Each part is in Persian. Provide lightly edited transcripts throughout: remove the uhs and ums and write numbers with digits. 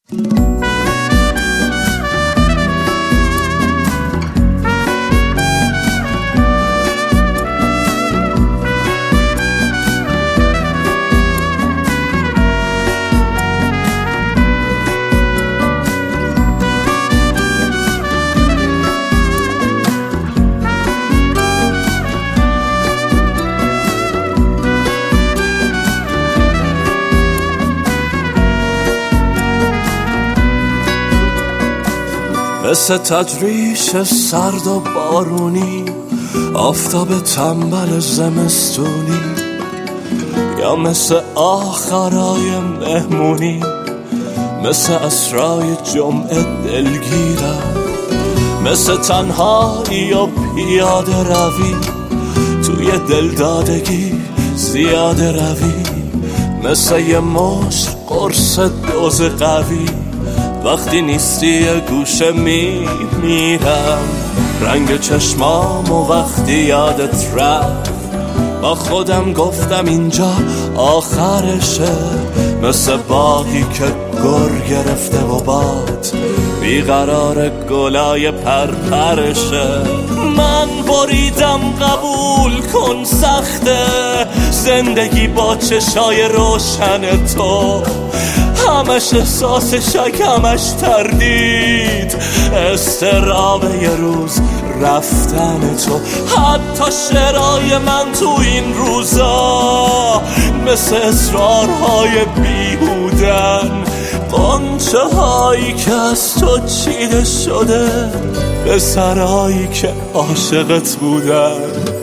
مثل تجریش سرد و بارونی، آفتاب تنبل زمستونی، یا مثل آخرای مهمونی، مثل اسرای جمعه دلگیرم، مثل تنهایی و پیاده روی توی دلدادگی زیاده روی، مثل یه مشت قرص دوز قوی وقتی نیستی یه گوشه میمیرم. رنگ چشمام و وقتی یادت رفت با خودم گفتم اینجا آخرشه، مثل باغی که گر گرفته و باد بیقرار گلای پرپرشه. من بریدم قبول کن سخته زندگی با چشای روشن تو، همش احساس شک همش تردید، استراب یه روز رفتن تو. حتی شعرهای من تو این روزا مثل اصرارهای بیهودن، قنچه هایی که از تو چیده شده به سرایی که عاشقت بودن.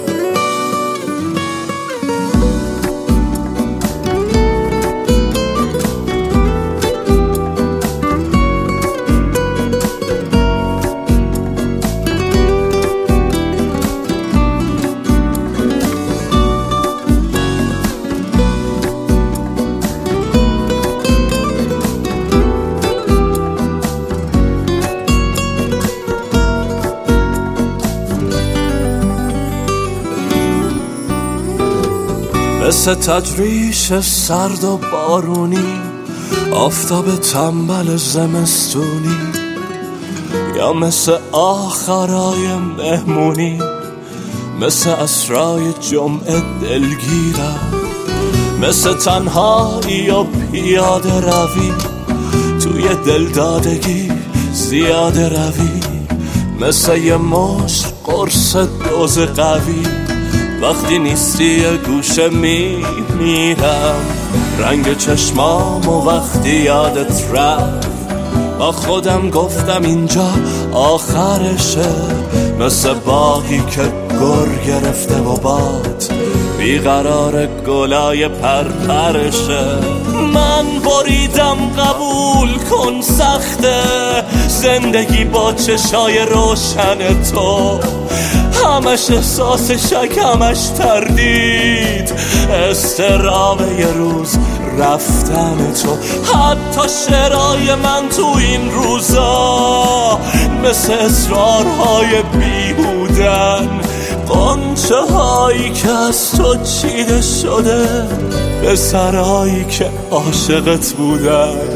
مثل تجریش سرد و بارونی، آفتاب تنبل زمستونی، یا مثل آخرای مهمونی، مثل اسرای جمعه دلگیرم، مثل تنهایی و پیاده روی توی دلدادگی زیاده روی، مثل یه مشت قرص دوز قوی وقتی نیستی یه گوشه میمیرم. رنگ چشمام و وقتی یادت رفت با خودم گفتم اینجا آخرشه، مثل باغی که گر گرفته و باد بیقرار گلای پرپرشه. من بریدم قبول کن سخته زندگی با چشای روشن تو، همش احساس شک همش تردید، استراب یه روز رفتن تو. حتی شعرهای من تو این روزا مثل اصرارهای بیهودن، قنچه هایی که از تو چیده شده به سرایی که عاشقت بودن.